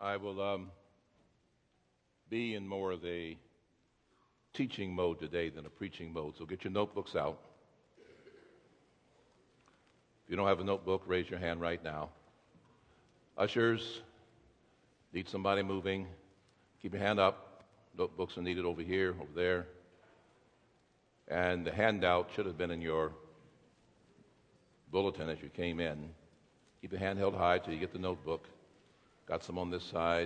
I will be in more of a teaching mode today than a preaching mode, so get your notebooks out. If you don't have a notebook, raise your hand right now. Ushers, need somebody moving. Keep your hand up. Notebooks are needed over here, over there. And the handout should have been in your bulletin as you came in. Keep your hand held high till you get the notebook. Got some on this side.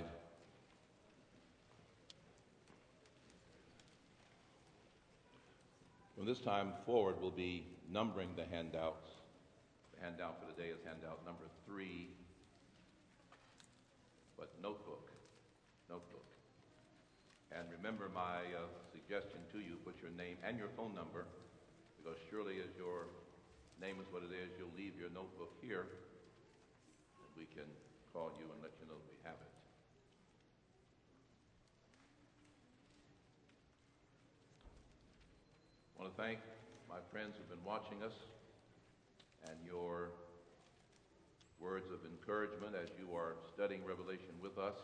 From this time forward, we'll be numbering the handouts. The handout for today is handout number 3. But notebook. And remember my suggestion to you, put your name and your phone number, because surely as your name is what it is, you'll leave your notebook here, and we can call you and let you know that we have it. I want to thank my friends who've been watching us and your words of encouragement as you are studying Revelation with us.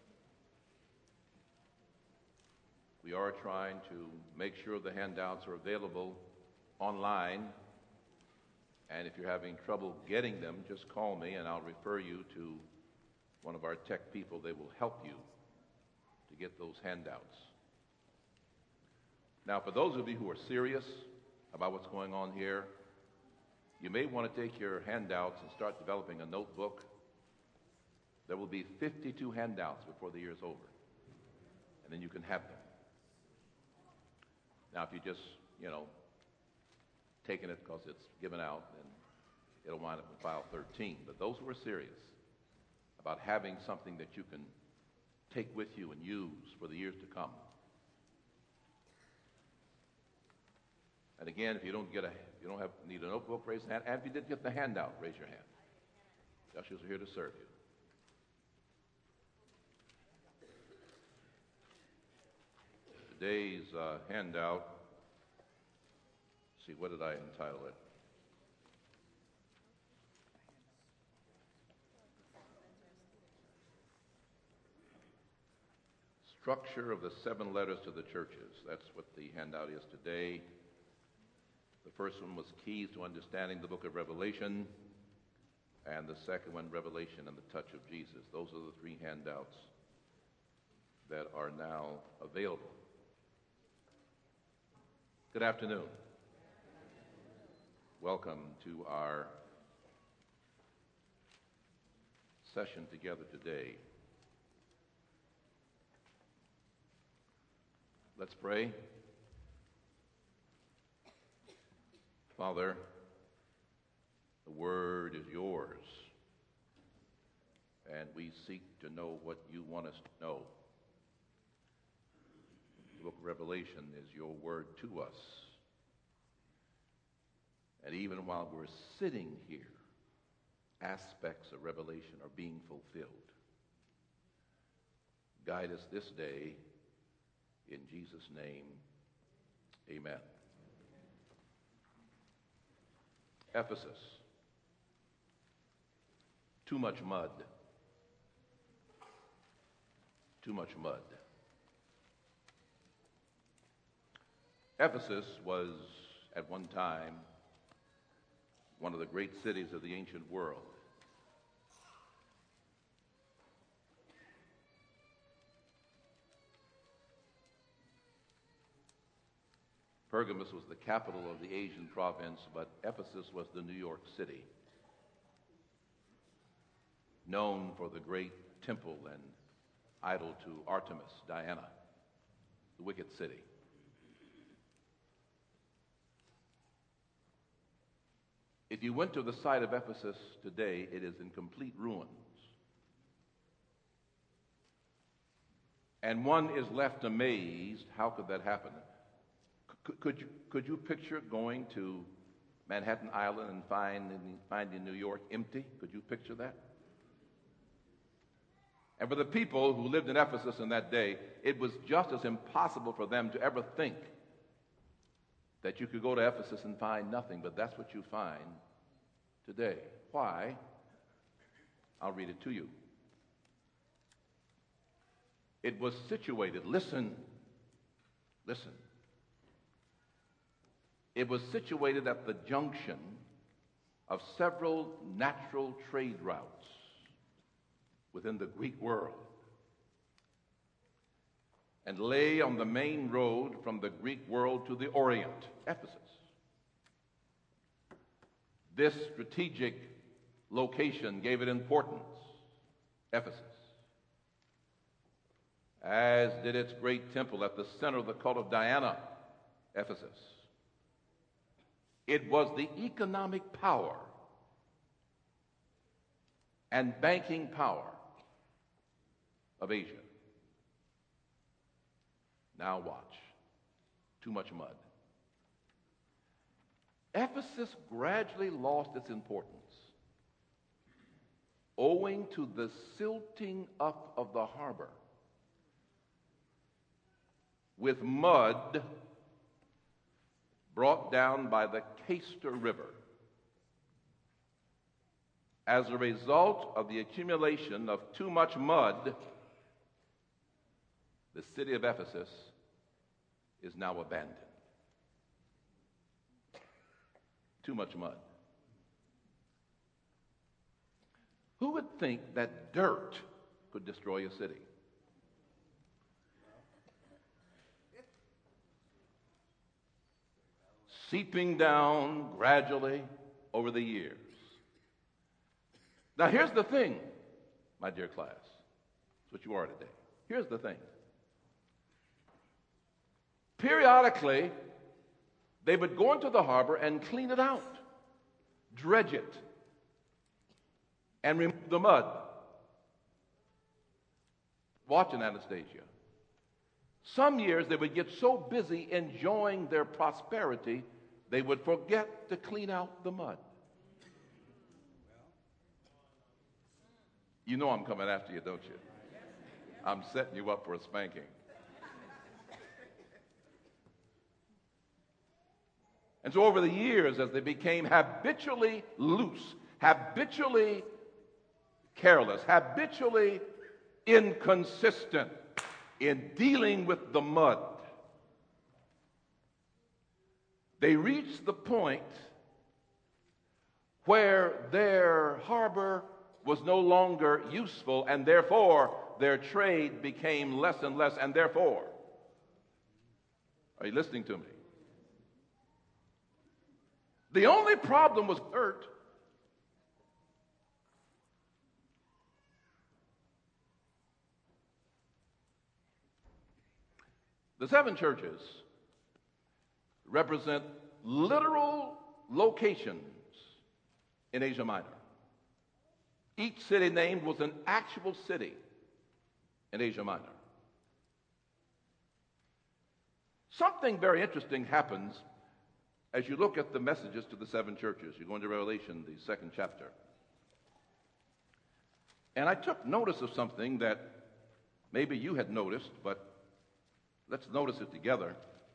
We are trying to make sure the handouts are available online, and if you're having trouble getting them, just call me and I'll refer you to one of our tech people. They will help you to get those handouts. Now, for those of you who are serious about what's going on here, you may want to take your handouts and start developing a notebook. There will be 52 handouts before the year is over, and then you can have them. Now, if you just, taking it because it's given out, then it'll wind up in file 13. But those who are serious about having something that you can take with you and use for the years to come. And again, if you don't need a notebook, raise your hand. And if you did get the handout, raise your hand. The ushers are here to serve you. Today's handout, see, what did I entitle it? Structure of the 7 letters to the churches. That's what the handout is today. The first one was Keys to Understanding the Book of Revelation, and the second one, Revelation and the Touch of Jesus. Those are the 3 handouts that are now available. Good afternoon. Welcome to our session together today. Let's pray. Father, the word is yours, and we seek to know what you want us to know. The book of Revelation is your word to us. And even while we're sitting here, aspects of Revelation are being fulfilled. Guide us this day. In Jesus' name, amen. Ephesus. Too much mud. Too much mud. Ephesus was, at one time, one of the great cities of the ancient world. Pergamus was the capital of the Asian province, but Ephesus was the New York City, known for the great temple and idol to Artemis, Diana, the wicked city. If you went to the site of Ephesus today, it is in complete ruins. And one is left amazed, how could that happen? Could you picture going to Manhattan Island and finding New York empty? Could you picture that? And for the people who lived in Ephesus in that day, it was just as impossible for them to ever think that you could go to Ephesus and find nothing, but that's what you find today. Why? I'll read it to you. It was situated, listen. It was situated at the junction of several natural trade routes within the Greek world, and lay on the main road from the Greek world to the Orient, Ephesus. This strategic location gave it importance, Ephesus, as did its great temple at the center of the cult of Diana, Ephesus. It was the economic power and banking power of Asia. Now watch. Too much mud. Ephesus gradually lost its importance owing to the silting up of the harbor with mud brought down by the Cayster River. As a result of the accumulation of too much mud, the city of Ephesus is now abandoned. Too much mud. Who would think that dirt could destroy a city? Seeping down gradually over the years. Now here's the thing, my dear class. That's what you are today. Here's the thing. Periodically, they would go into the harbor and clean it out, dredge it, and remove the mud. Watch in Anastasia. Some years they would get so busy enjoying their prosperity, they would forget to clean out the mud. You know I'm coming after you, don't you? I'm setting you up for a spanking. And so over the years, as they became habitually loose, habitually careless, habitually inconsistent in dealing with the mud, they reached the point where their harbor was no longer useful, and therefore their trade became less and less, and therefore, are you listening to me? The only problem was dirt. The seven churches represent literal locations in Asia Minor. Each city named was an actual city in Asia Minor. Something very interesting happens as you look at the messages to the seven churches. You go into Revelation, the second chapter. And I took notice of something that maybe you had noticed, but let's notice it together.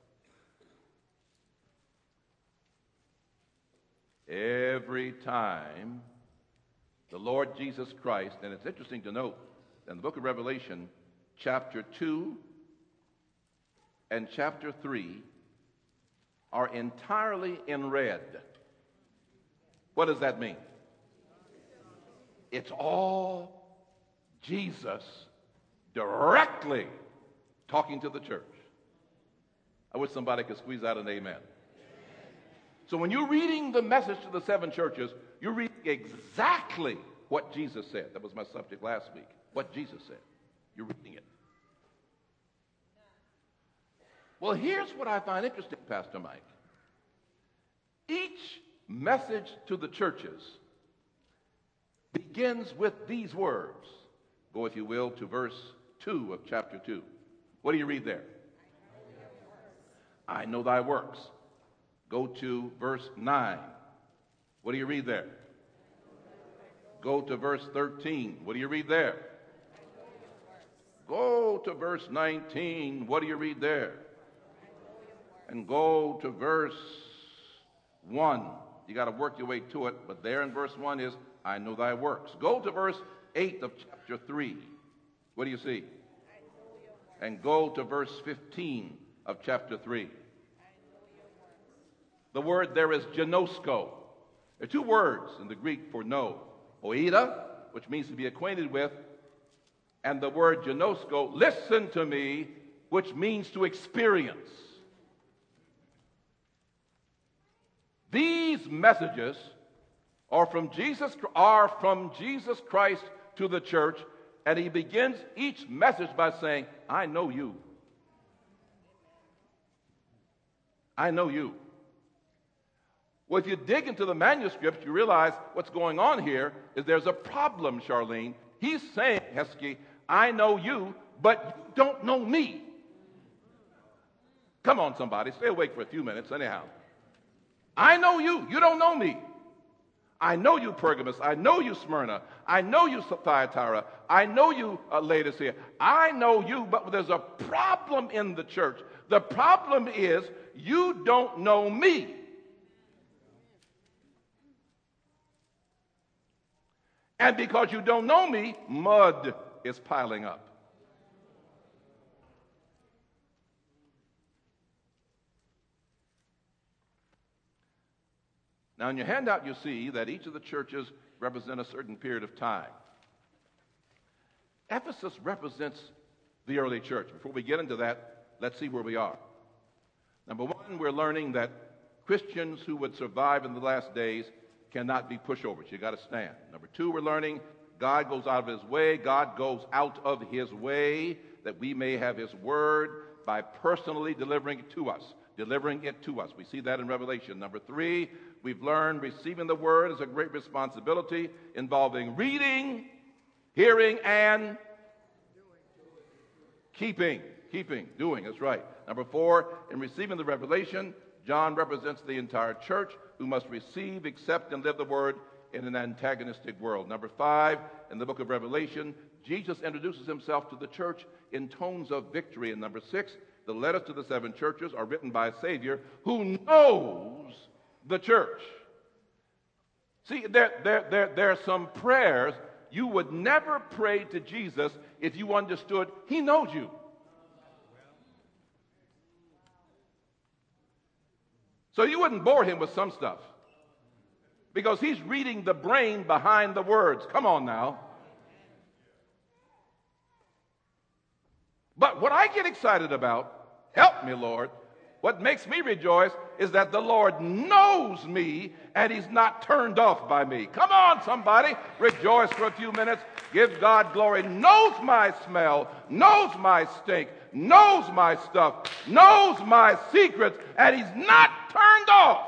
Every time the Lord Jesus Christ, and it's interesting to note, in the book of Revelation, chapter 2 and chapter 3 are entirely in red. What does that mean? It's all Jesus directly talking to the church. I wish somebody could squeeze out an amen. So when you're reading the message to the seven churches, you're reading exactly what Jesus said. That was my subject last week. What Jesus said. You're reading it. Well, here's what I find interesting, Pastor Mike. Each message to the churches begins with these words. Go, if you will, to verse 2 of chapter 2. What do you read there? I know thy works. Go to verse 9. What do you read there? Go to verse 13. What do you read there? Go to verse 19. What do you read there? And go to verse 1. You got to work your way to it, but there in verse 1 is, I know thy works. Go to verse 8 of chapter 3. What do you see? and go to verse 15 of chapter 3. The word there is genosko. There are two words in the Greek for know. Oida, which means to be acquainted with, and the word genosko, listen to me, which means to experience. These messages are from Jesus Christ to the church, and he begins each message by saying, I know you. I know you. Well, if you dig into the manuscript, you realize what's going on here is there's a problem, Charlene. He's saying, Heskey, I know you, but you don't know me. Come on, somebody. Stay awake for a few minutes anyhow. I know you. You don't know me. I know you, Pergamos. I know you, Smyrna. I know you, Thyatira. I know you, Laodicea. I know you, but there's a problem in the church. The problem is you don't know me. And because you don't know me, mud is piling up. Now, in your handout, you see that each of the churches represent a certain period of time. Ephesus represents the early church. Before we get into that, let's see where we are. Number one, we're learning that Christians who would survive in the last days cannot be pushovers. You got to stand. Number two, we're learning God goes out of his way. God goes out of his way that we may have his word by personally delivering it to us. We see that in Revelation. Number three, we've learned receiving the word is a great responsibility involving reading, hearing, and keeping. Doing, that's right. Number four, in receiving the revelation, John represents the entire church who must receive, accept, and live the word in an antagonistic world. Number five, in the book of Revelation, Jesus introduces himself to the church in tones of victory. And number six, the letters to the seven churches are written by a Savior who knows the church. See, there are some prayers you would never pray to Jesus if you understood he knows you. So you wouldn't bore him with some stuff because he's reading the brain behind the words. Come on now. But what I get excited about, help me, Lord, what makes me rejoice is that the Lord knows me and he's not turned off by me. Come on, somebody. Rejoice for a few minutes. Give God glory. Knows my smell, knows my stink, knows my stuff, knows my secrets, and he's not turned off.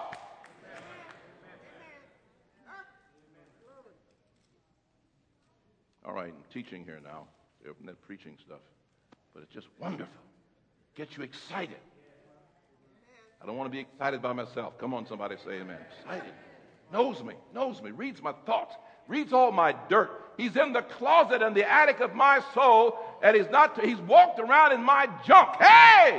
All right, I'm teaching here now. Isn't that preaching stuff? But it's just wonderful. Gets you excited. I don't want to be excited by myself. Come on, somebody say amen. Excited. Knows me, reads my thoughts, reads all my dirt. He's in the closet and the attic of my soul, and he's walked around in my junk. Hey!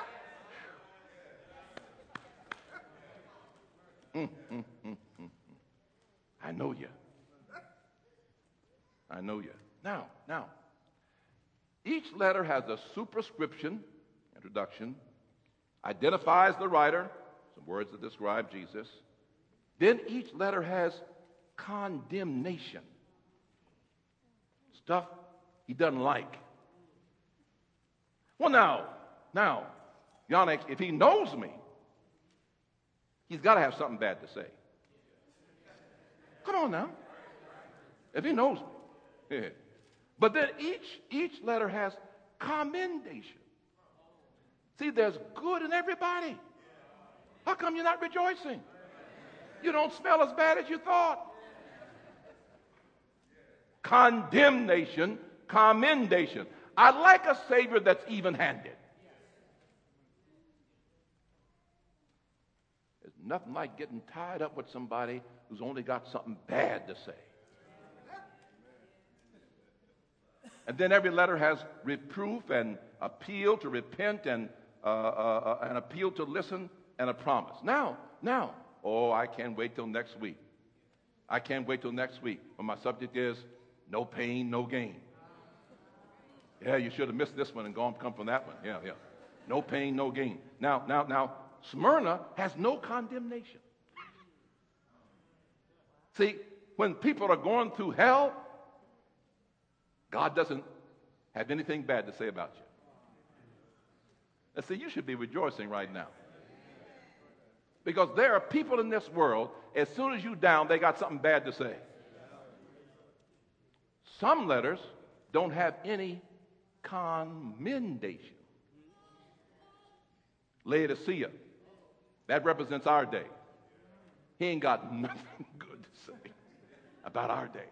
I know you. I know you. Now, each letter has a superscription, introduction, identifies the writer, some words that describe Jesus. Then each letter has condemnation, stuff he doesn't like. Well, now, Yannick, if he knows me, he's got to have something bad to say. Come on now. If he knows me. Yeah. But then each letter has commendation. See, there's good in everybody. How come you're not rejoicing? You don't smell as bad as you thought. Condemnation, commendation. I like a Savior that's even-handed. There's nothing like getting tied up with somebody who's only got something bad to say. And then every letter has reproof and appeal to repent and an appeal to listen and a promise. Now, I can't wait till next week. When my subject is no pain, no gain. Yeah, you should have missed this one and come from that one. Yeah, yeah. No pain, no gain. Now, Smyrna has no condemnation. See, when people are going through hell, God doesn't have anything bad to say about you. And see, you should be rejoicing right now. Because there are people in this world, as soon as you're down, they got something bad to say. Some letters don't have any commendation. Laodicea, that represents our day. He ain't got nothing good to say about our day.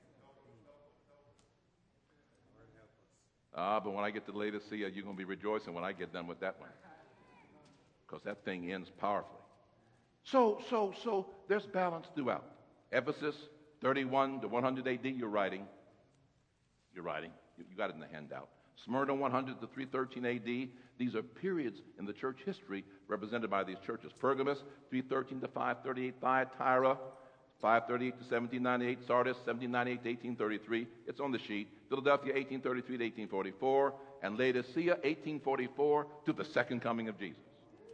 But when I get to Laodicea, you're going to be rejoicing when I get done with that one. Because that thing ends powerfully. So there's balance throughout. Ephesus, 31 to 100 AD, you're writing. You got it in the handout. Smyrna, 100 to 313 AD. These are periods in the church history represented by these churches. Pergamos, 313 to 538. Thyatira, 538 to 1798. Sardis, 1798 to 1833. It's on the sheet. Philadelphia, 1833 to 1844. And Laodicea, 1844 to the second coming of Jesus.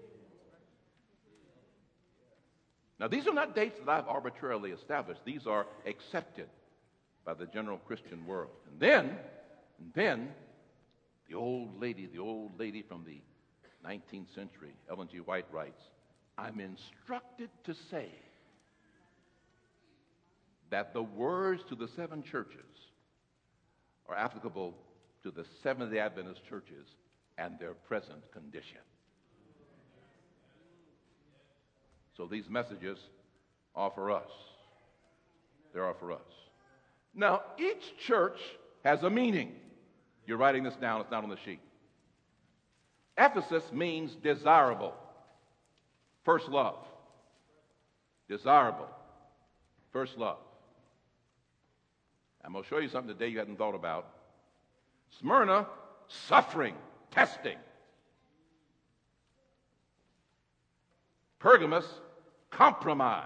Now, these are not dates that I've arbitrarily established. These are accepted by the general Christian world. And then, the old lady from the 19th century, Ellen G. White, writes, I'm instructed to say that the words to the seven churches are applicable to the Seventh-day Adventist churches and their present condition. So these messages are for us. They are for us. Now, each church has a meaning. You're writing this down. It's not on the sheet. Ephesus means desirable. First love. Desirable. First love. I'm going to show you something today you hadn't thought about. Smyrna, suffering, testing. Pergamos, compromise.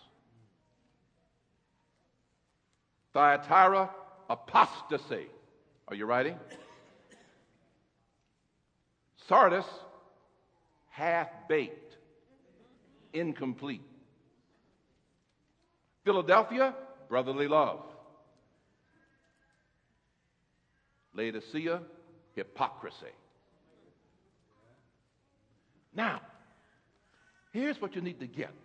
Thyatira, apostasy. Are you writing? Sardis, half-baked, incomplete. Philadelphia, brotherly love. Laodicea, hypocrisy. Now, here's what you need to get.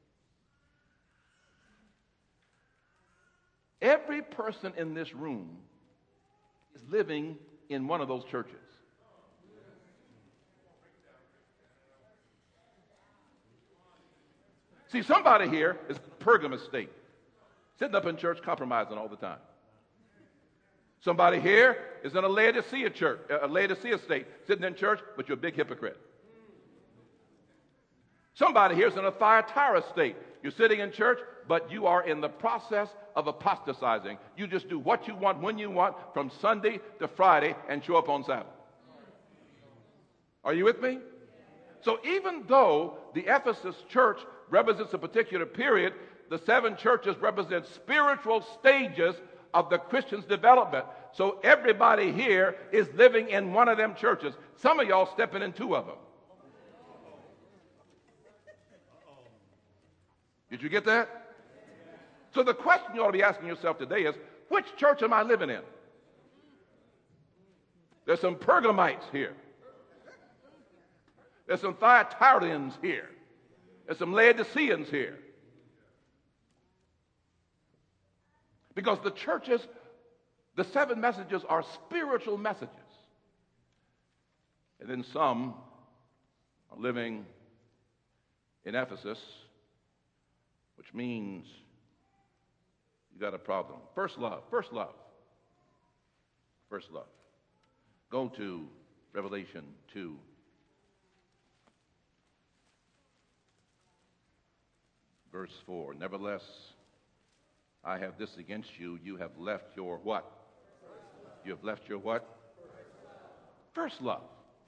Every person in this room is living in one of those churches. See, somebody here is in a Pergamos state, sitting up in church compromising all the time. Somebody here is in a Laodicea church, a Laodicea state, sitting in church, but you're a big hypocrite. Somebody here is in a Thyatira state. You're sitting in church, but you are in the process of apostatizing. You just do what you want, when you want, from Sunday to Friday, and show up on Sabbath. Are you with me? So even though the Ephesus church represents a particular period, the seven churches represent spiritual stages of the Christian's development. So everybody here is living in one of them churches. Some of y'all stepping in two of them. Did you get that? So the question you ought to be asking yourself today is, which church am I living in? There's some Pergamites here. There's some Thyatirians here. There's some Laodiceans here. Because the churches, the seven messages are spiritual messages. And then some are living in Ephesus, which means you got a problem. First love. Go to Revelation 2. Verse 4. Nevertheless, I have this against you. You have left your what? You have left your what? First love.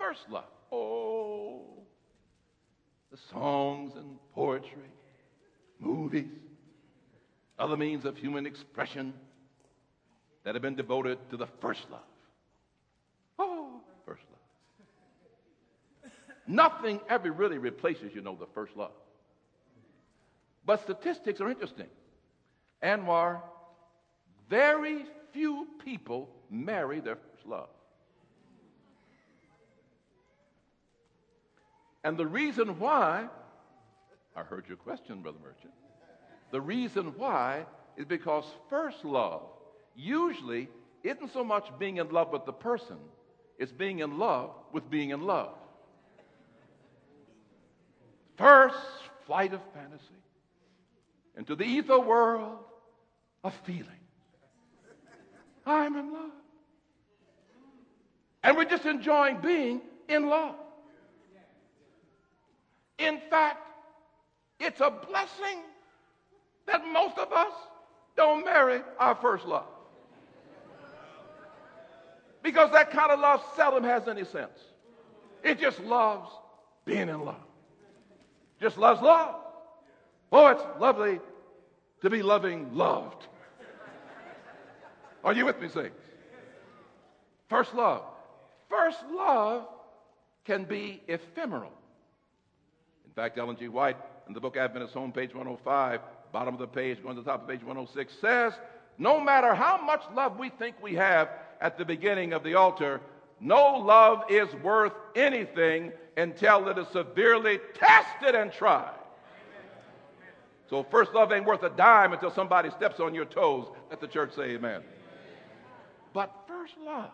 Oh, the songs and poetry, movies, other means of human expression that have been devoted to the first love. Nothing ever really replaces, the first love. But statistics are interesting. Anwar, very few people marry their first love. And the reason why, I heard your question, Brother Merchant. The reason why is because first love usually isn't so much being in love with the person, it's being in love with being in love. First flight of fantasy into the ether world of feeling. I'm in love. And we're just enjoying being in love. In fact, it's a blessing that most of us don't marry our first love. Because that kind of love seldom has any sense. It just loves being in love. Just loves love. Oh, it's lovely to be loving loved. Are you with me, saints? First love. First love can be ephemeral. In fact, Ellen G. White, in the book Adventist Home, page 105, bottom of the page, going to the top of page 106, says, no matter how much love we think we have at the beginning of the altar, no love is worth anything until it is severely tested and tried. So first love ain't worth a dime until somebody steps on your toes. Let the church say amen. But first love.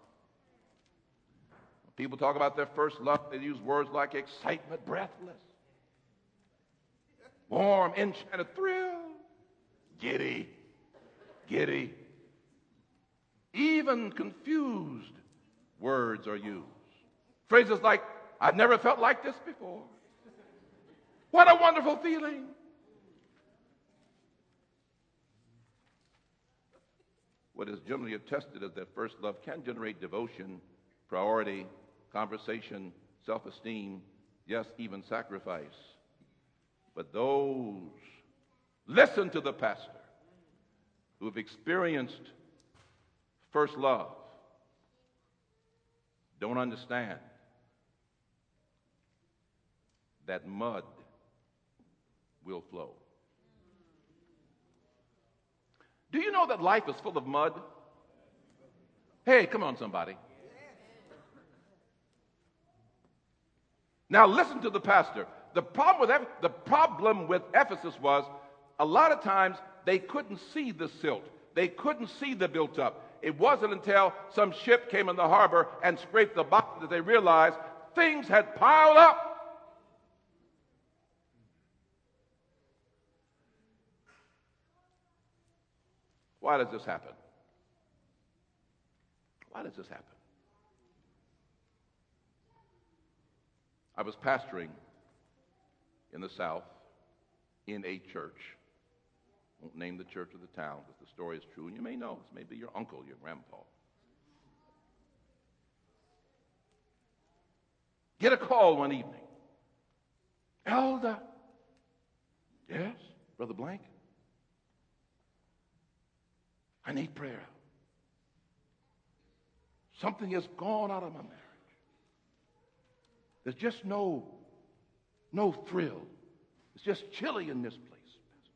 When people talk about their first love, they use words like excitement, breathless, warm, enchanted, thrill, giddy. Even confused words are used. Phrases like, I've never felt like this before. What a wonderful feeling. What is generally attested is that first love can generate devotion, priority, conversation, self-esteem, yes, even sacrifice. But those, listen to the pastor, who have experienced first love, don't understand that mud will flow. Do you know that life is full of mud? Hey, come on, somebody. Now listen to the pastor. The problem with Ephesus was a lot of times they couldn't see the silt. They couldn't see the built up. It wasn't until some ship came in the harbor and scraped the bottom that they realized things had piled up. Why does this happen? Why does this happen? I was pastoring in the South in a church. I won't name the church or the town because the story is true, and you may know. It's maybe your uncle, your grandpa. Get a call one evening. Elder. Yes, Brother Blank? I need prayer. Something has gone out of my marriage. There's just no thrill. It's just chilly in this place, Pastor.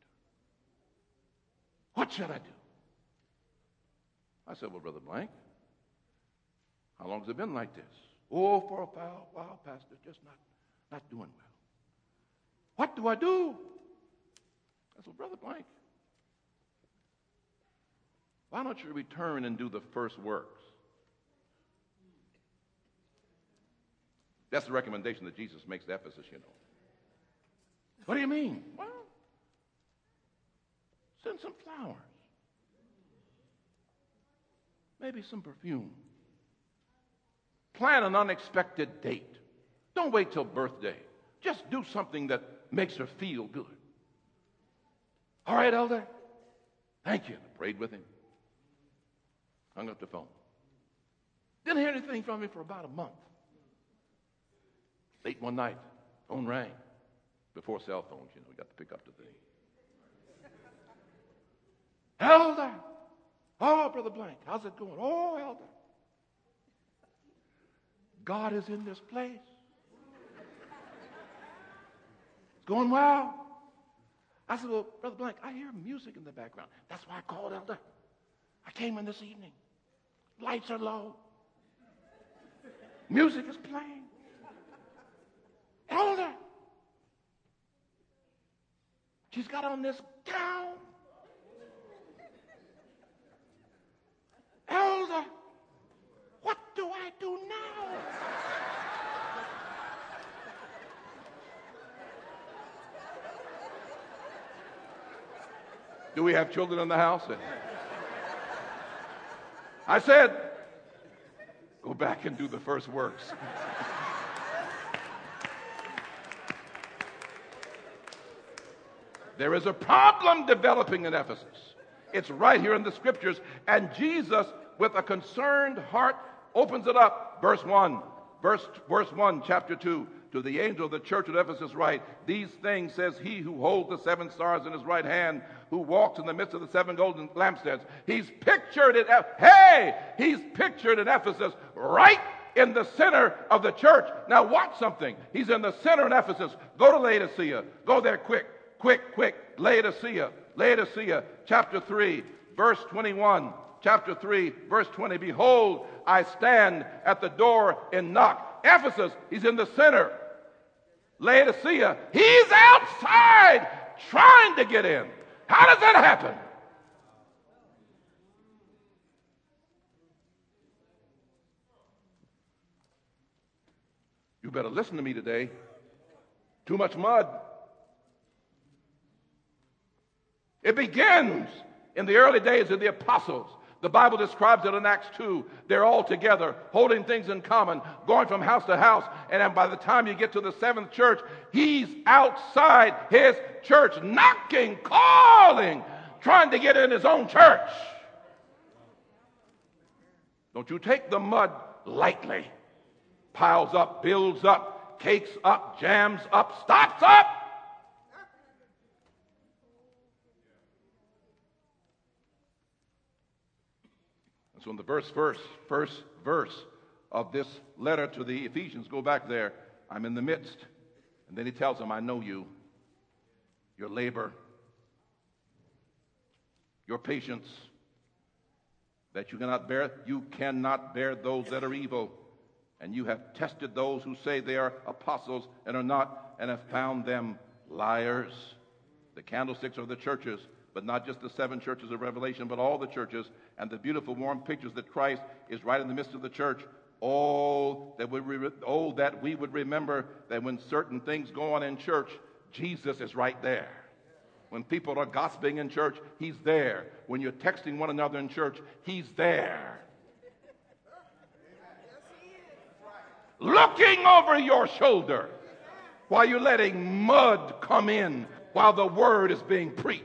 What should I do? I said, well, Brother Blank, how long has it been like this? Oh, for a while, Pastor, just not doing well. What do I do? I said, well, Brother Blank, why don't you return and do the first works? That's the recommendation that Jesus makes to Ephesus, you know. What do you mean? Well, send some flowers. Maybe some perfume. Plan an unexpected date. Don't wait till birthday. Just do something that makes her feel good. All right, Elder? Thank you. I prayed with him. Hung up the phone. Didn't hear anything from him for about a month. Late one night, phone rang. Before cell phones, you got to pick up the thing. Elder! Oh, Brother Blank, how's it going? Oh, Elder. God is in this place. going well. I said, well, Brother Blank, I hear music in the background. That's why I called Elder. I came in this evening. Lights are low. Music is playing. Elder. She's got on this gown. Elder, what do I do now? Do we have children in the house? I said, go back and do the first works. There is a problem developing in Ephesus. It's right here in the scriptures. And Jesus, with a concerned heart, opens it up. Verse 1, chapter 2. To the angel of the church at Ephesus write, these things says he who holds the 7 stars in his right hand, who walks in the midst of the 7 golden lampstands. He's pictured in Ephesus, right in the center of the church. Now watch something. He's in the center in Ephesus. Go to Laodicea. Go there quick. Laodicea, chapter 3, verse 21. Chapter 3, verse 20. Behold, I stand at the door and knock. Ephesus, he's in the center. Laodicea, he's outside trying to get in. How does that happen? You better listen to me today. Too much mud. It begins in the early days of the apostles. The Bible describes it in Acts 2. They're all together, holding things in common, going from house to house. And then by the time you get to the 7th church, he's outside his church, knocking, calling, trying to get in his own church. Don't you take the mud lightly. Piles up, builds up, cakes up, jams up, stops up. So in the first verse of this letter to the Ephesians, go back there, I'm in the midst. And then he tells them, I know you, your labor, your patience, that you cannot bear those that are evil. And you have tested those who say they are apostles and are not, and have found them liars. The candlesticks are the churches, but not just the 7 churches of Revelation, but all the churches, and the beautiful warm pictures that Christ is right in the midst of the church. Oh, that we would remember that when certain things go on in church, Jesus is right there. When people are gossiping in church, he's there. When you're texting one another in church, he's there. Looking over your shoulder while you're letting mud come in while the word is being preached.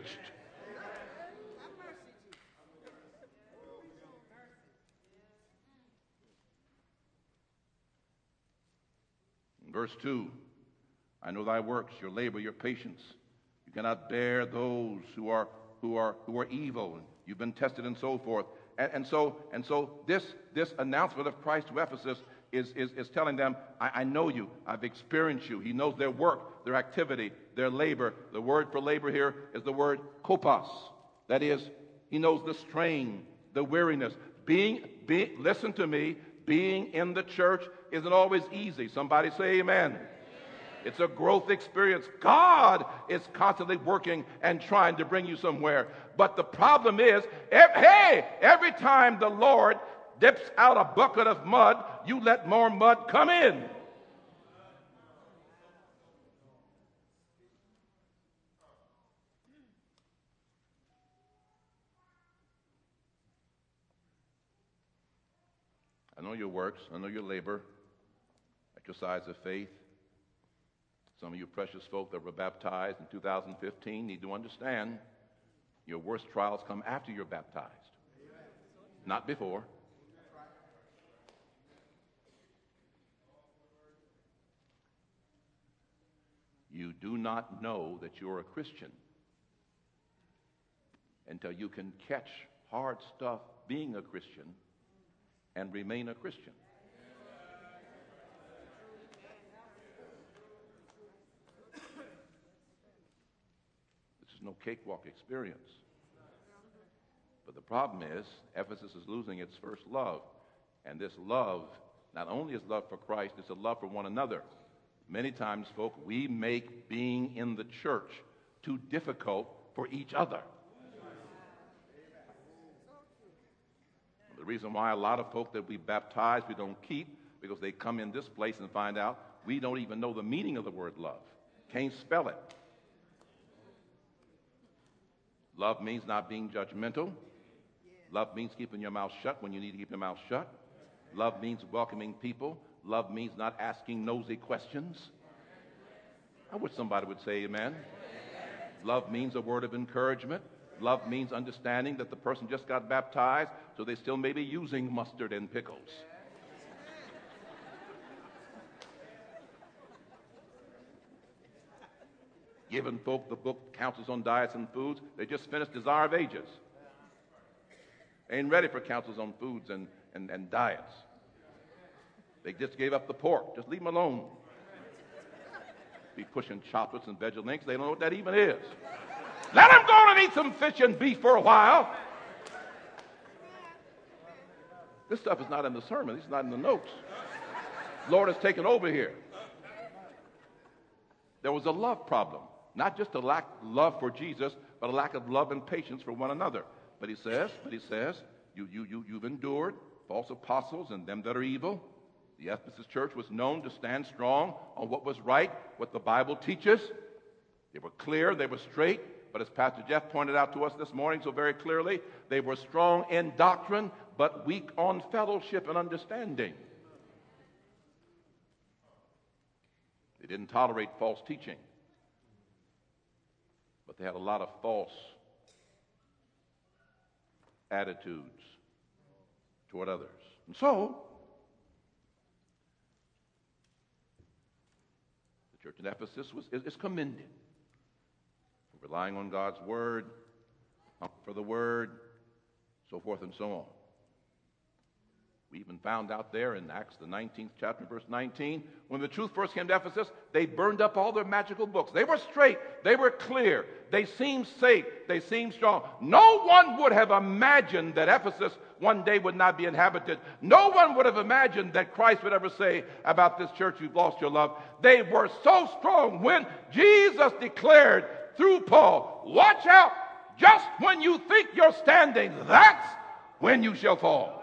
Verse 2, I know thy works, your labor, your patience. You cannot bear those who are evil, and you've been tested and so forth. And so this announcement of Christ to Ephesus is telling them, I know you, I've experienced you. He knows their work, their activity, their labor. The word for labor here is the word kopos. That is, he knows the strain, the weariness. Listen to me, being in the church isn't always easy. Somebody say amen. It's a growth experience. God is constantly working and trying to bring you somewhere. But the problem is, every time the Lord dips out a bucket of mud, you let more mud come in. I know your works. I know your labor. Exercise of faith. Some of you precious folk that were baptized in 2015 need to understand your worst trials come after you're baptized, not before. You do not know that you're a Christian until you can catch hard stuff being a Christian and remain a Christian. no cakewalk experience. But the problem is, Ephesus is losing its first love. And this love, not only is love for Christ, it's a love for one another. Many times, folk, we make being in the church too difficult for each other. The reason why a lot of folk that we baptize, we don't keep, because they come in this place and find out we don't even know the meaning of the word love. Can't spell it. Love means not being judgmental. Love means keeping your mouth shut when you need to keep your mouth shut. Love means welcoming people. Love means not asking nosy questions. I wish somebody would say amen. Love means a word of encouragement. Love means understanding that the person just got baptized, so they still may be using mustard and pickles. Giving folk the book Counsels on Diets and Foods. They just finished Desire of Ages. Ain't ready for counsels on foods and diets. They just gave up the pork. Just leave them alone. Be pushing chocolates and veggie links. They don't know what that even is. Let them go and eat some fish and beef for a while. This stuff is not in the sermon. This is not in the notes. Lord has taken over here. There was a love problem. Not just a lack of love for Jesus, but a lack of love and patience for one another. But he says, you've endured false apostles and them that are evil. The Ephesus church was known to stand strong on what was right, what the Bible teaches. They were clear, they were straight. But as Pastor Jeff pointed out to us this morning so very clearly, they were strong in doctrine, but weak on fellowship and understanding. They didn't tolerate false teaching, but they had a lot of false attitudes toward others. And so, the church in Ephesus is commended for relying on God's word, for the word, so forth and so on. We even found out there in Acts, the 19th chapter, verse 19, when the truth first came to Ephesus, they burned up all their magical books. They were straight. They were clear. They seemed safe. They seemed strong. No one would have imagined that Ephesus one day would not be inhabited. No one would have imagined that Christ would ever say about this church, you've lost your love. They were so strong when Jesus declared through Paul, watch out, just when you think you're standing, that's when you shall fall.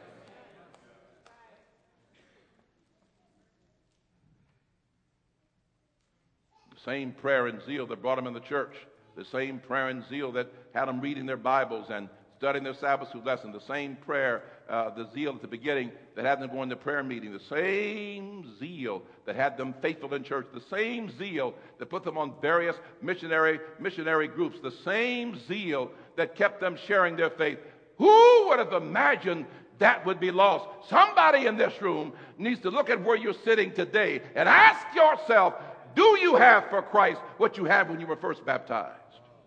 Same prayer and zeal that brought them in the church, the same prayer and zeal that had them reading their Bibles and studying their Sabbath school lesson, the same prayer, the zeal at the beginning that had them going to prayer meeting, the same zeal that had them faithful in church, the same zeal that put them on various missionary groups, the same zeal that kept them sharing their faith. Who would have imagined that would be lost? Somebody in this room needs to look at where you're sitting today and ask yourself, do you have for Christ what you had when you were first baptized?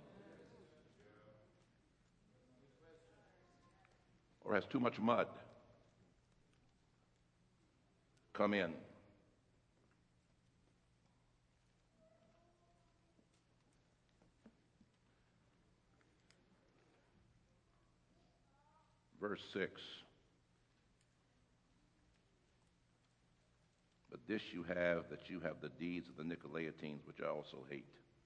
Or has too much mud come in? Verse 6. But this you have, that you have the deeds of the Nicolaitans, which I also hate.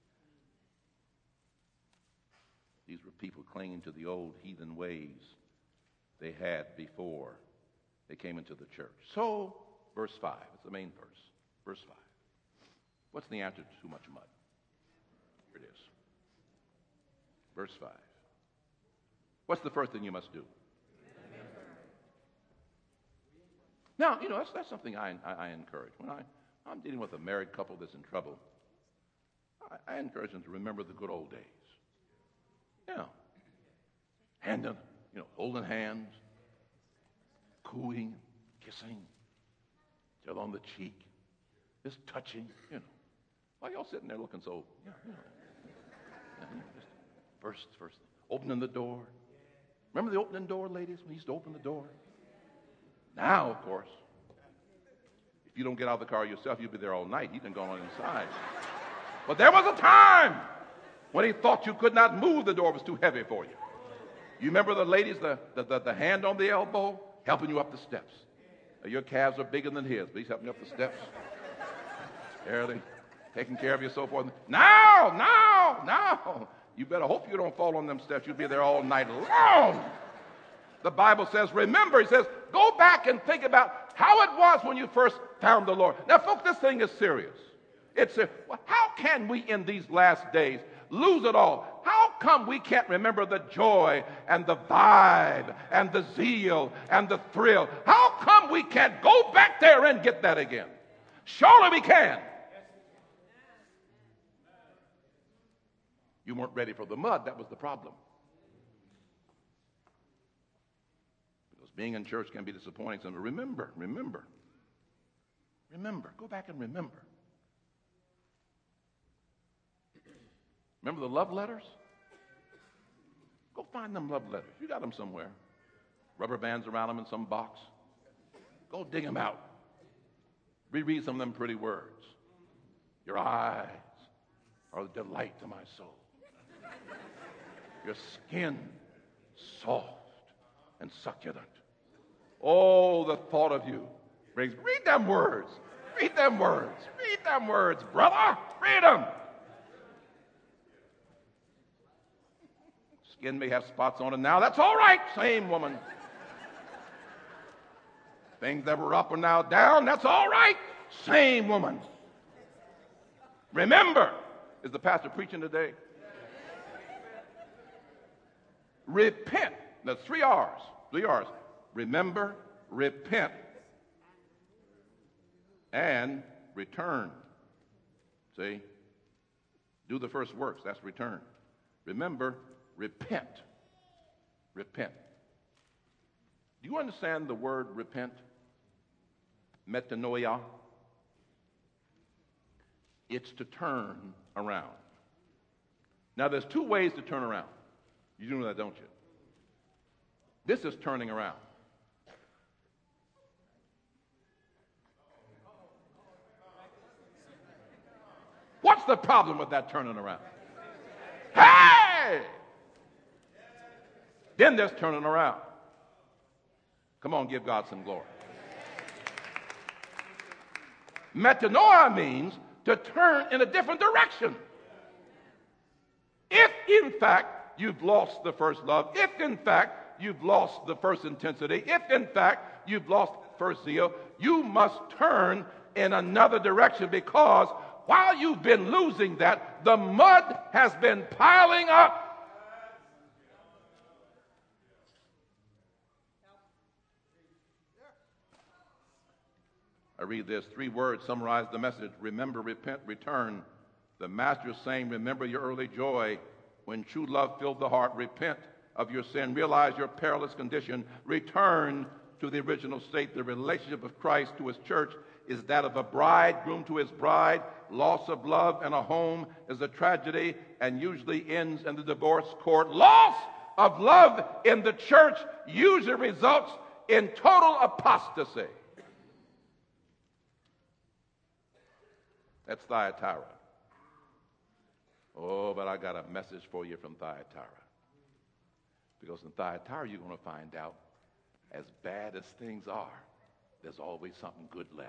These were people clinging to the old heathen ways they had before they came into the church. So, verse 5, it's the main verse. Verse 5. What's the answer to too much mud? Here it is. Verse 5. What's the first thing you must do? Now, that's something I encourage. When I'm dealing with a married couple that's in trouble, I encourage them to remember the good old days. Holding hands, cooing, kissing, still on the cheek, just touching, Why y'all sitting there looking so, just first, opening the door. Remember the opening door, ladies, when he used to open the door? Now, of course, if you don't get out of the car yourself, you'll be there all night. He's been going on inside. But there was a time When he thought you could not move, the door was too heavy for you. You remember the ladies, the hand on the elbow, helping you up the steps. Your calves are bigger than his, but he's helping you up the steps. Barely taking care of you, so forth. Now. You better hope you don't fall on them steps. You'll be there all night long. The Bible says, remember, he says, go back and think about how it was when you first found the Lord. Now, folks, this thing is serious. How can we in these last days lose it all? How come we can't remember the joy and the vibe and the zeal and the thrill? How come we can't go back there and get that again? Surely we can. You weren't ready for the mud. That was the problem. Because being in church can be disappointing. So remember. Go back and remember. Remember the love letters? Go find them love letters. You got them somewhere. Rubber bands around them in some box. Go dig them out. Reread some of them pretty words. Your eyes are the delight to my soul. Your skin soft and succulent. Oh, the thought of you brings. Read them words. Read them words. Read them words, brother. Read them. Skin may have spots on it now. That's all right. Same woman. Things that were up are now down. That's all right. Same woman. Remember. Is the pastor preaching today? Repent. That's 3 R's. 3 R's. Remember, repent, and return. See? Do the first works. That's return. Remember, repent. Repent. Do you understand the word repent? Metanoia. It's to turn around. Now, there's 2 ways to turn around. You do know that, don't you? This is turning around. What's the problem with that turning around? Hey! Then there's turning around. Come on, give God some glory. Metanoia means to turn in a different direction. If, in fact, you've lost the first love, if, in fact, you've lost the first intensity, if, in fact, you've lost first zeal, you must turn in another direction, because while you've been losing that, the mud has been piling up. I read this. 3 words summarize the message. Remember, repent, return. The master is saying, remember your early joy when true love filled the heart. Repent of your sin. Realize your perilous condition. Return to the original state. The relationship of Christ to his church is that of a bridegroom to his bride. Loss of love and a home is a tragedy and usually ends in the divorce court. Loss of love in the church usually results in total apostasy. That's Thyatira. Oh, but I got a message for you from Thyatira. Because in Thyatira, you're going to find out, as bad as things are, there's always something good left.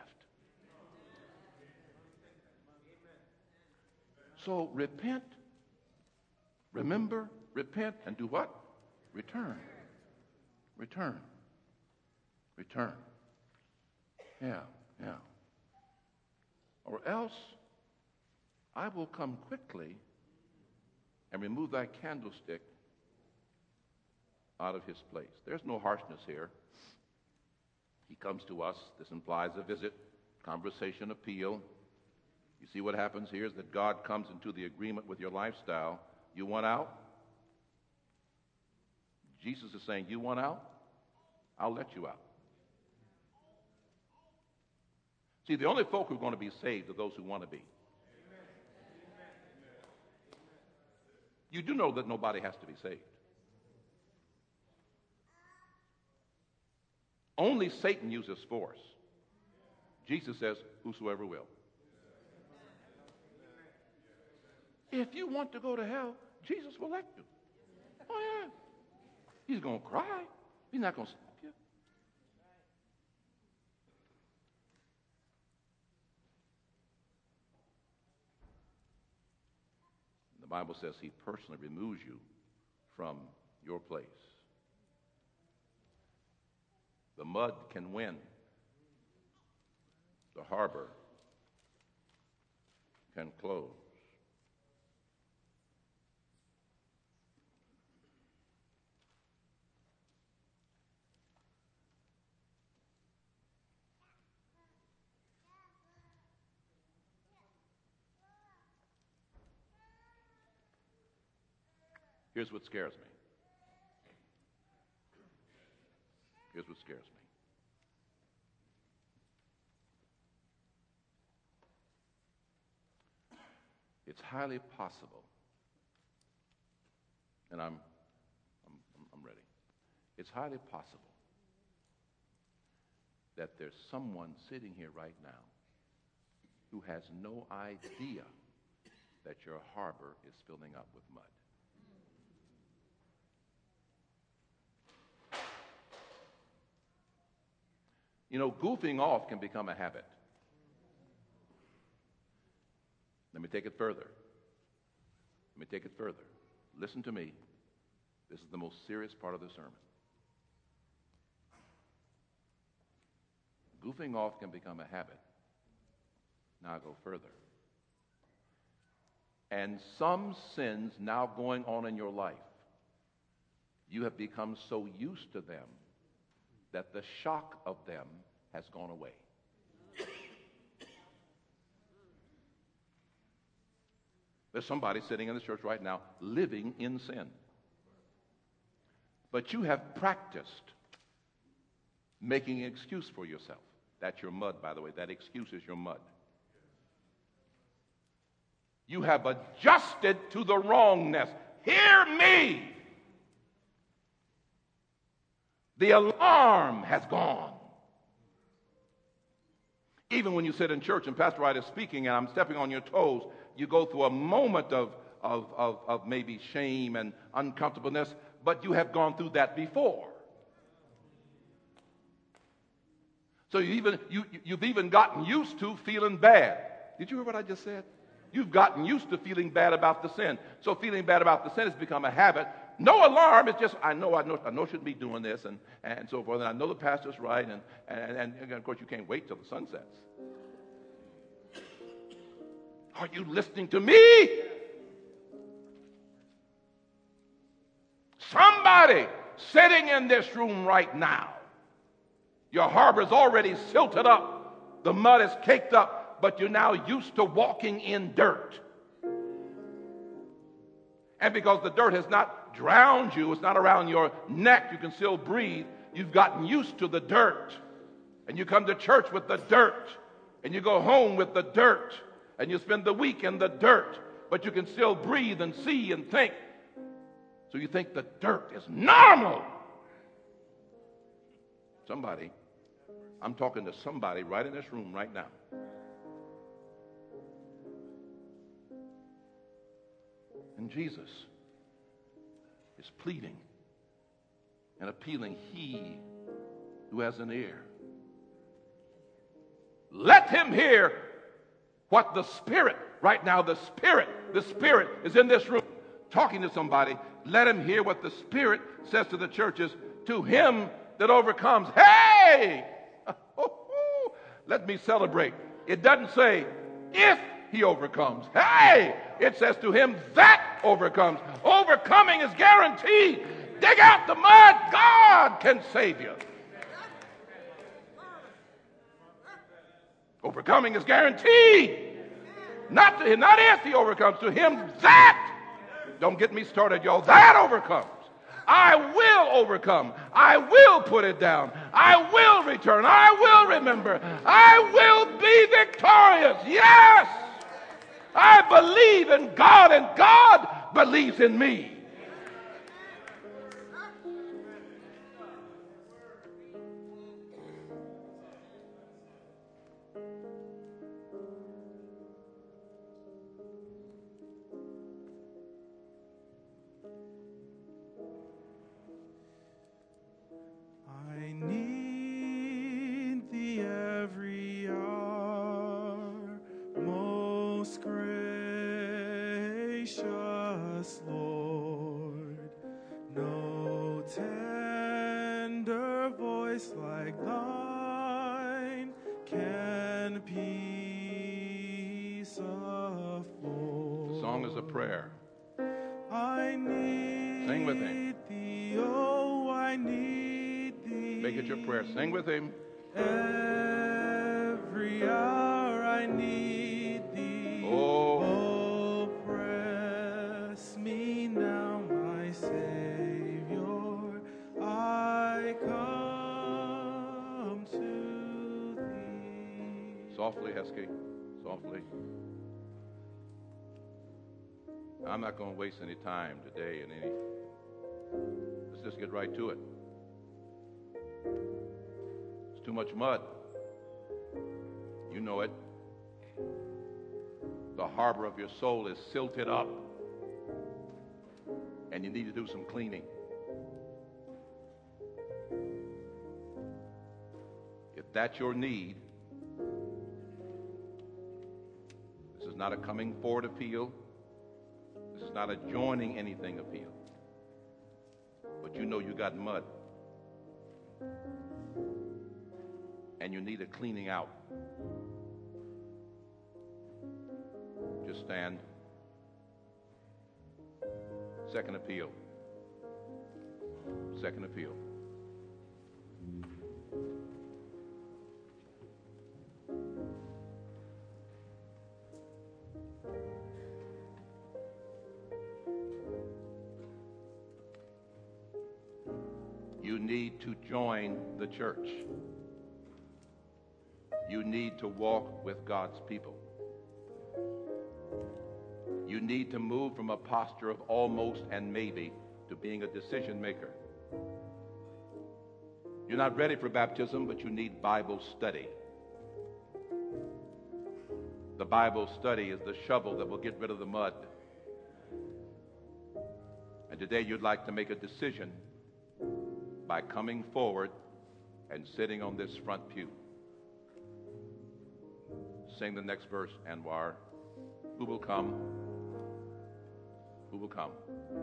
So repent, remember, repent, and do what? Return. Return. Return. Yeah. Or else I will come quickly and remove thy candlestick out of his place. There's no harshness here. He comes to us. This implies a visit, conversation, appeal. You see what happens here is that God comes into the agreement with your lifestyle. You want out? Jesus is saying, you want out? I'll let you out. See, the only folk who are going to be saved are those who want to be. You do know that nobody has to be saved. Only Satan uses force. Jesus says, whosoever will. If you want to go to hell, Jesus will let you. Oh, yeah. He's going to cry. He's not going to stop you. The Bible says he personally removes you from your place. The mud can win. The harbor can close. Here's what scares me. Here's what scares me. It's highly possible, and I'm ready. It's highly possible that there's someone sitting here right now who has no idea that your harbor is filling up with mud. You know, goofing off can become a habit. Let me take it further. Let me take it further. Listen to me. This is the most serious part of the sermon. Goofing off can become a habit. Now I go further. And some sins now going on in your life, you have become so used to them that the shock of them has gone away. There's somebody sitting in the church right now living in sin. But you have practiced making an excuse for yourself. That's your mud, by the way. That excuse is your mud. You have adjusted to the wrongness. Hear me! The alarm has gone. Even when you sit in church and Pastor Wright is speaking and I'm stepping on your toes, you go through a moment of maybe shame and uncomfortableness, but you have gone through that before. So you've even gotten used to feeling bad. Did you hear what I just said? You've gotten used to feeling bad about the sin. So feeling bad about the sin has become a habit. No alarm. It's just, I know I shouldn't be doing this and so forth. And I know the pastor's right. And of course, you can't wait till the sun sets. Are you listening to me? Somebody sitting in this room right now, your harbor's already silted up. The mud is caked up, but you're now used to walking in dirt. And because the dirt has not drowned you, it's not around your neck, you can still breathe, you've gotten used to the dirt. And you come to church with the dirt. And you go home with the dirt. And you spend the week in the dirt. But you can still breathe and see and think. So you think the dirt is normal. Somebody, I'm talking to somebody right in this room right now. And Jesus is pleading and appealing. He who has an ear, let him hear what the Spirit, right now the Spirit is in this room talking to somebody. Let him hear what the Spirit says to the churches. To him that overcomes. Hey! Let me celebrate. It doesn't say if he overcomes. Hey! It says to him that overcomes. Overcoming is guaranteed. Dig out the mud. God can save you. Overcoming is guaranteed. Not if he overcomes. To him that. Don't get me started, y'all. That overcomes. I will overcome. I will put it down. I will return. I will remember. I will be victorious. Yes! I believe in God and God believes in me. and peace afford. The song is a prayer. I need Sing with him. thee, oh, I need thee. Make it your prayer. Sing with him. Every hour I need thee. Oh. Press me now, my Savior. I come to thee. Softly, Heskey. Softly. I'm not going to waste any time today in any. Let's just get right to it. It's too much mud. You know it. The harbor of your soul is silted up, and you need to do some cleaning. If that's your need, this is not a coming forward appeal. This is not a joining anything appeal. But you know you got mud. And you need a cleaning out. Just stand. Second appeal. Second appeal. You need to join the church. You need to walk with God's people. You need to move from a posture of almost and maybe to being a decision maker. You're not ready for baptism, but you need Bible study. The Bible study is the shovel that will get rid of the mud. And today you'd like to make a decision by coming forward and sitting on this front pew. Sing the next verse, Anwar. Who will come? Who will come?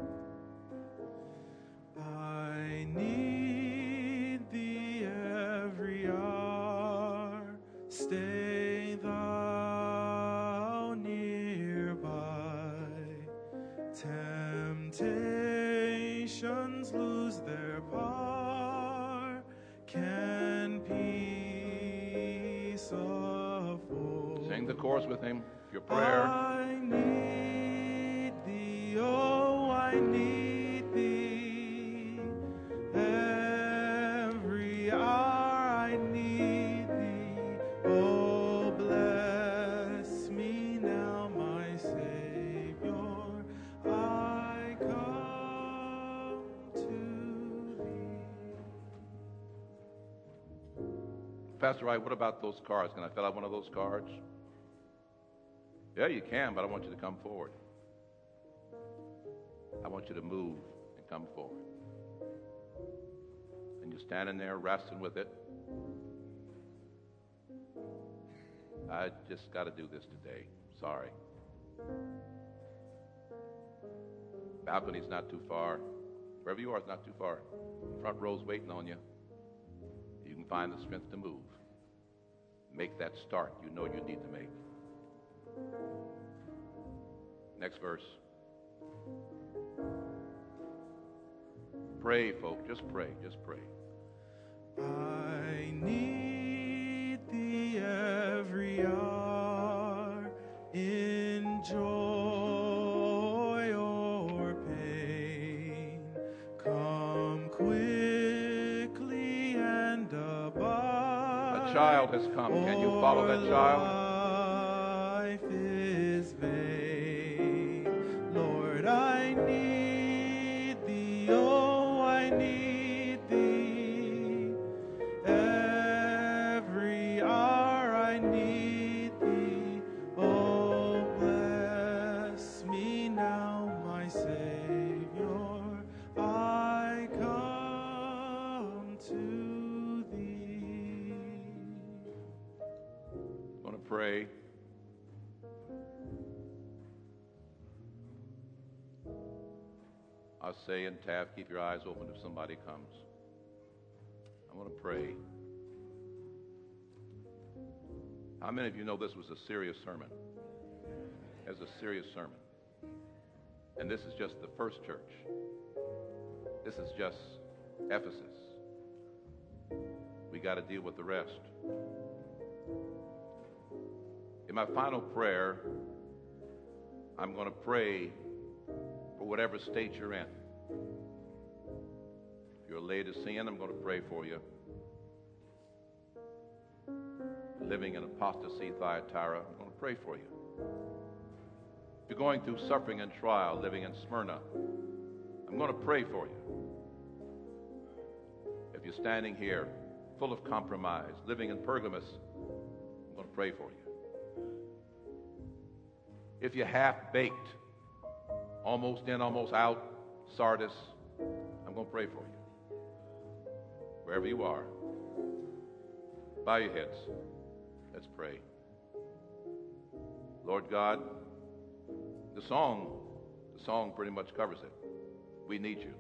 I need thee every hour. Stay thou nearby. Temptations lose their power. Can peace afford? Sing the chorus with him. Your prayer. I need thee, oh, I need thee. Every hour I need thee. Oh, bless me now, my Savior. I come to thee. Pastor Wright, what about those cards? Can I fill out one of those cards? Yeah, you can, but I want you to come forward. I want you to move and come forward. And you're standing there wrestling with it. I just got to do this today. Sorry. Balcony's not too far. Wherever you are is not too far. Front row's waiting on you. You can find the strength to move. Make that start you know you need to make. Next verse. Pray, folk. Just pray. Just pray. I need thee every hour in joy or pain. Come quickly and abide. A child has come. Can you follow that child? Life is vain. Lord, I need thee. Oh, I need thee. Every hour I need thee. Oh, bless me now, my Savior. I come to thee. I'm going to pray. I'll say in Taft, keep your eyes open if somebody comes. I want to pray. How many of you know this was a serious sermon? It's a serious sermon. And this is just the first church. This is just Ephesus. We got to deal with the rest. In my final prayer, I'm going to pray for whatever state you're in. If you're a Laodicean, I'm going to pray for you. Living in apostasy, Thyatira, I'm going to pray for you. If you're going through suffering and trial, living in Smyrna, I'm going to pray for you. If you're standing here full of compromise, living in Pergamos, I'm going to pray for you. If you're half-baked, almost in, almost out, Sardis, I'm going to pray for you. Wherever you are, bow your heads. Let's pray. Lord God, the song pretty much covers it. We need you.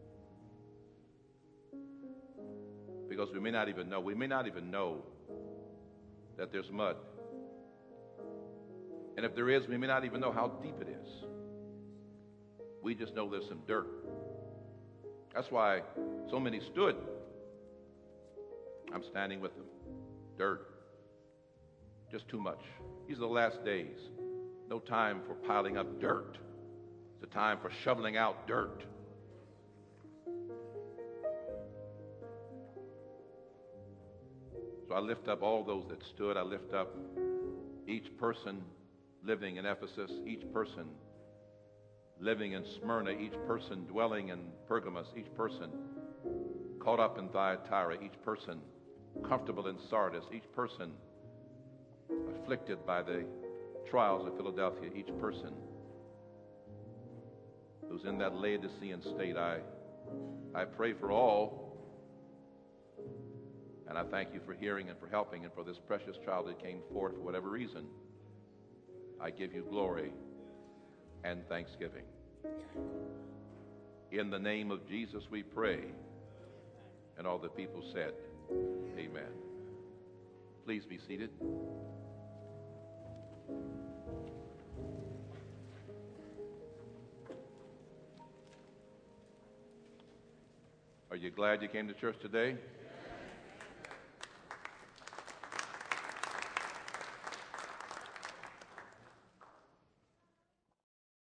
Because we may not even know that there's mud. And if there is, we may not even know how deep it is. We just know there's some dirt. That's why so many stood. I'm standing with them. Dirt. Just too much. These are the last days. No time for piling up dirt. It's a time for shoveling out dirt. So I lift up all those that stood. I lift up each person living in Ephesus, each person living in Smyrna, each person dwelling in Pergamos, each person caught up in Thyatira, each person comfortable in Sardis, each person afflicted by the trials of Philadelphia, each person who's in that Laodicean state. I pray for all, and I thank you for hearing and for helping, and for this precious child that came forth for whatever reason. I give you glory and thanksgiving. In the name of Jesus we pray. And all the people said, amen. Please be seated. Are you glad you came to church today?